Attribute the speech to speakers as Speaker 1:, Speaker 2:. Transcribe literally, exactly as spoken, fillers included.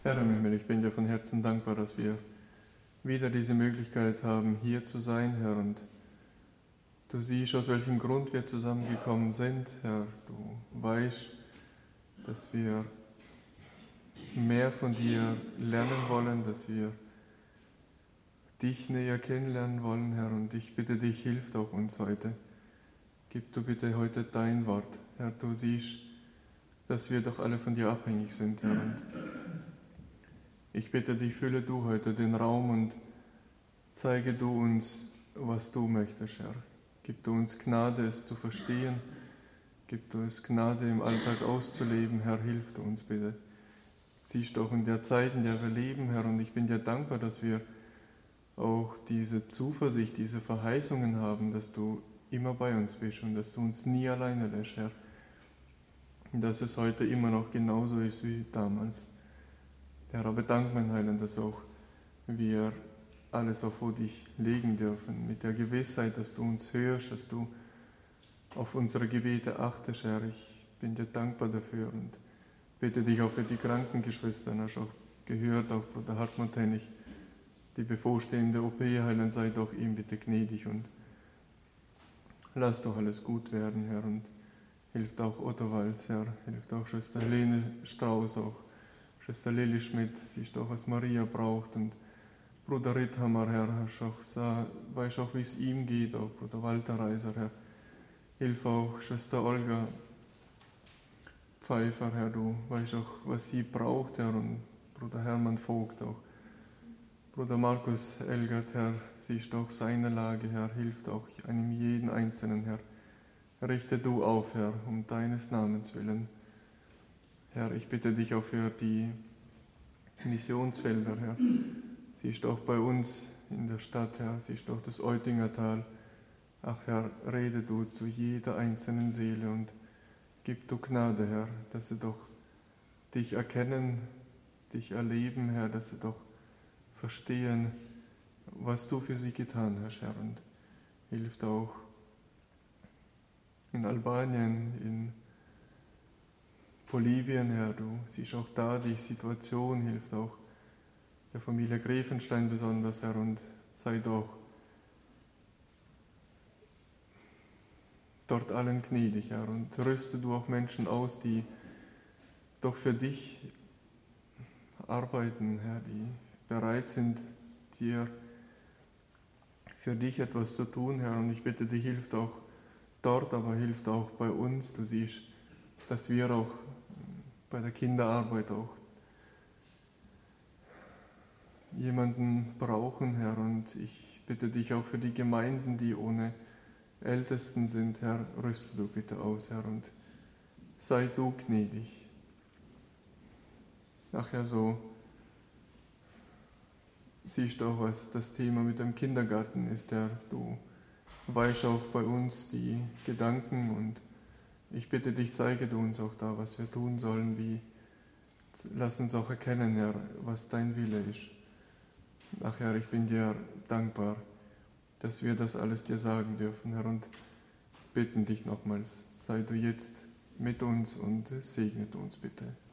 Speaker 1: Herr im Himmel, ich bin dir von Herzen dankbar, dass wir wieder diese Möglichkeit haben, hier zu sein, Herr. Und du siehst, aus welchem Grund wir zusammengekommen sind, Herr. Du weißt, dass wir mehr von dir lernen wollen, dass wir dich näher kennenlernen wollen, Herr. Und ich bitte dich, hilf auch uns heute. Gib du bitte heute dein Wort, Herr. Du siehst, dass wir doch alle von dir abhängig sind, Herr. Und ich bitte dich, fülle du heute den Raum und zeige du uns, was du möchtest, Herr. Gib du uns Gnade, es zu verstehen. Gib du uns Gnade, im Alltag auszuleben. Herr, hilf du uns bitte. Siehst du auch in der Zeit, in der wir leben, Herr, und ich bin dir dankbar, dass wir auch diese Zuversicht, diese Verheißungen haben, dass du immer bei uns bist und dass du uns nie alleine lässt, Herr. Und dass es heute immer noch genauso ist wie damals. Herr, aber dank, mein Heiland, dass auch wir alles auch vor dich legen dürfen, mit der Gewissheit, dass du uns hörst, dass du auf unsere Gebete achtest, Herr. Ich bin dir dankbar dafür und bitte dich auch für die Krankengeschwister, hast auch gehört, auch Bruder Hartmut Hennig, die bevorstehende O P, Heiland, sei doch ihm bitte gnädig und lass doch alles gut werden, Herr, und hilft auch Otto Walz, Herr, hilft auch Schwester Helene Strauß, auch Schwester Lili Schmidt, sie ist auch, was Maria braucht, und Bruder Ritthammer, Herr, hast auch, weiß auch, wie es ihm geht, auch Bruder Walter Reiser, Herr, hilf auch Schwester Olga Pfeiffer, Herr, du weißt auch, was sie braucht, Herr, und Bruder Hermann Vogt auch, Bruder Markus Elgert, Herr, siehst auch seine Lage, Herr, hilft auch einem jeden Einzelnen, Herr, richte du auf, Herr, um deines Namens willen. Herr, ich bitte dich auch für die Missionsfelder, Herr. Siehst auch bei uns in der Stadt, Herr, siehst auch das Eutingertal. Ach Herr, rede du zu jeder einzelnen Seele und gib du Gnade, Herr, dass sie doch dich erkennen, dich erleben, Herr, dass sie doch verstehen, was du für sie getan hast, Herr. Und hilft auch in Albanien, in Bolivien, Herr, du siehst auch da die Situation, hilft auch der Familie Grevenstein besonders, Herr, und sei doch dort allen gnädig, Herr, und rüste du auch Menschen aus, die doch für dich arbeiten, Herr, die bereit sind, dir für dich etwas zu tun, Herr, und ich bitte dich, hilft auch dort, aber hilft auch bei uns, du siehst, dass wir auch bei der Kinderarbeit auch jemanden brauchen, Herr, und ich bitte dich auch für die Gemeinden, die ohne Ältesten sind, Herr, rüste du bitte aus, Herr, und sei du gnädig. Ach ja, so siehst du auch, was das Thema mit dem Kindergarten ist, Herr, du weißt auch bei uns die Gedanken und ich bitte dich, zeige du uns auch da, was wir tun sollen, wie, lass uns auch erkennen, Herr, was dein Wille ist. Ach Herr, ich bin dir dankbar, dass wir das alles dir sagen dürfen, Herr, und bitten dich nochmals, sei du jetzt mit uns und segne uns bitte.